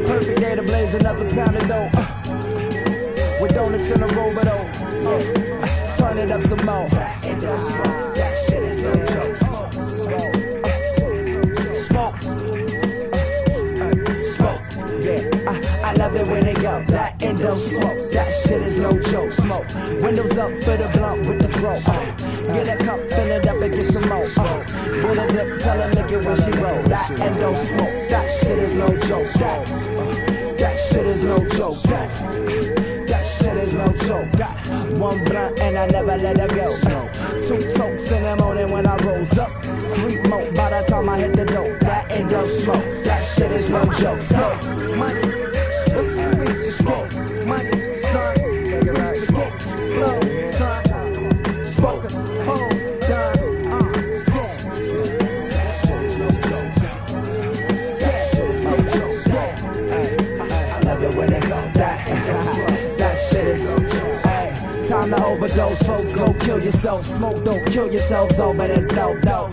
Perfect day to blaze another pound of dough. With donuts in a roll, but turn it up some more. And don't smoke, that shit is no joke. Smoke, I love it when they go that endo smoke. That shit is no joke. Smoke. Windows up for the blunt with the throat. Get a cup, fill it up and get some more. Pull it up, tell her make it when she roll. That endo smoke. That shit is no joke. That shit is no joke. That shit is no joke. One blunt and I never let her go. Two tokes in the morning when I rose up. 3 more by the time I hit the dope. That endo smoke. That shit is no joke. Smoke. Money. Smoke. Money. Take it right. Slow. Smoke. Hold. Done. That shit is no joke. That shit is no joke. I love it when they go that shit is no joke. Time to overdose, folks. Go kill yourself. Smoke, don't kill yourselves over this dope.